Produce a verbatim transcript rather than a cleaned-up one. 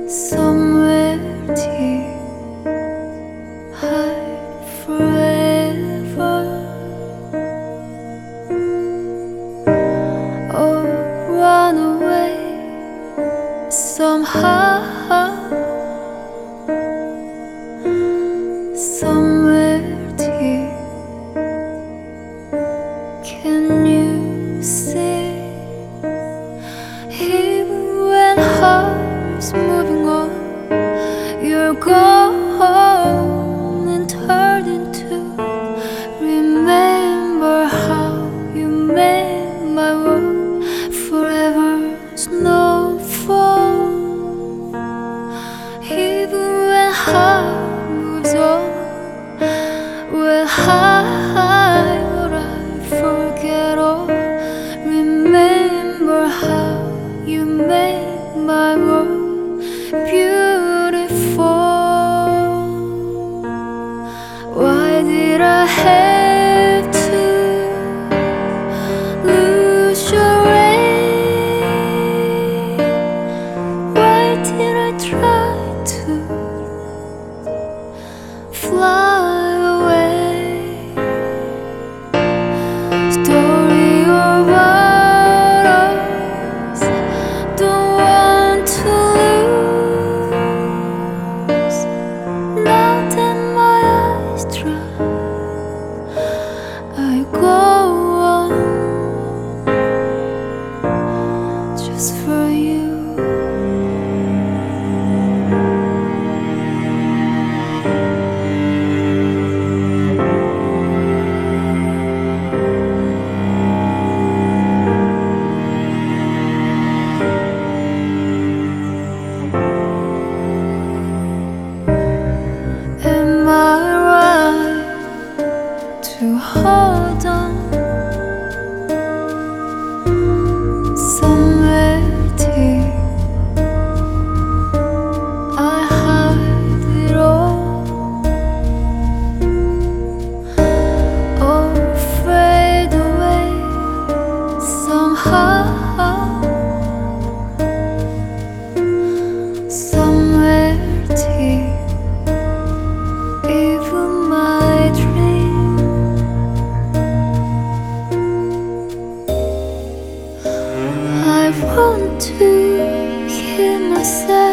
somewhere deep, hide forever, or run away somehow, somewhere deep. Can you see, even when heart's moving on, you're gone and turned into. Remember how you made my world forever snowfall. Even when heart moves on, well, high would I forget all. Remember how you made my world beautiful. Why did I have to lose your rain? Why did I try to fly away? Story about us, don't want to lose. Now that my eyes dry, I go on just for you. Am I right to hold on somewhere deep? I hide it all, or fade away somehow, somewhere deep. Even my dream, I want to hear myself